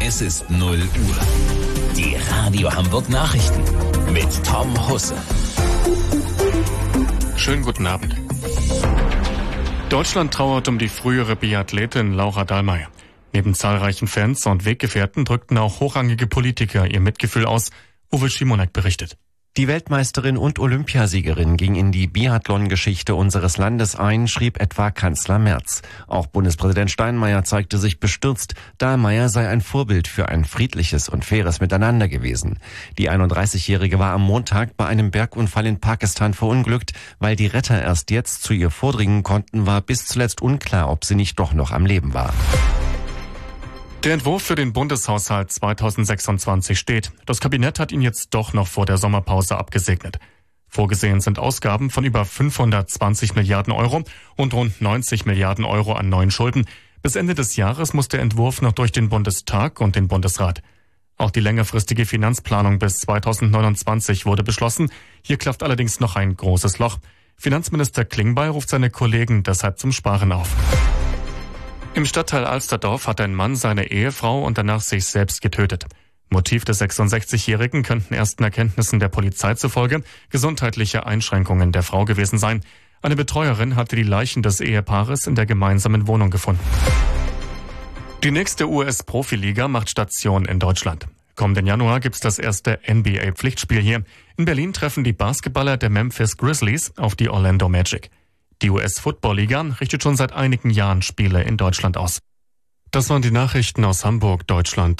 Es ist 0 Uhr. Die Radio Hamburg Nachrichten mit Tom Husse. Schönen guten Abend. Deutschland trauert um die frühere Biathletin Laura Dahlmeier. Neben zahlreichen Fans und Weggefährten drückten auch hochrangige Politiker ihr Mitgefühl aus. Uwe Schimonek berichtet. Die Weltmeisterin und Olympiasiegerin ging in die Biathlon-Geschichte unseres Landes ein, schrieb etwa Kanzler Merz. Auch Bundespräsident Steinmeier zeigte sich bestürzt. Dahlmeier sei ein Vorbild für ein friedliches und faires Miteinander gewesen. Die 31-Jährige war am Montag bei einem Bergunfall in Pakistan verunglückt. Weil die Retter erst jetzt zu ihr vordringen konnten, war bis zuletzt unklar, ob sie nicht doch noch am Leben war. Der Entwurf für den Bundeshaushalt 2026 steht. Das Kabinett hat ihn jetzt doch noch vor der Sommerpause abgesegnet. Vorgesehen sind Ausgaben von über 520 Milliarden Euro und rund 90 Milliarden Euro an neuen Schulden. Bis Ende des Jahres muss der Entwurf noch durch den Bundestag und den Bundesrat. Auch die längerfristige Finanzplanung bis 2029 wurde beschlossen. Hier klafft allerdings noch ein großes Loch. Finanzminister Klingbeil ruft seine Kollegen deshalb zum Sparen auf. Im Stadtteil Alsterdorf hat ein Mann seine Ehefrau und danach sich selbst getötet. Motiv des 66-Jährigen könnten ersten Erkenntnissen der Polizei zufolge gesundheitliche Einschränkungen der Frau gewesen sein. Eine Betreuerin hatte die Leichen des Ehepaares in der gemeinsamen Wohnung gefunden. Die nächste US-Profiliga macht Station in Deutschland. Kommenden Januar gibt's das erste NBA-Pflichtspiel hier. In Berlin treffen die Basketballer der Memphis Grizzlies auf die Orlando Magic. Die US-Football-Liga richtet schon seit einigen Jahren Spiele in Deutschland aus. Das waren die Nachrichten aus Hamburg, Deutschland.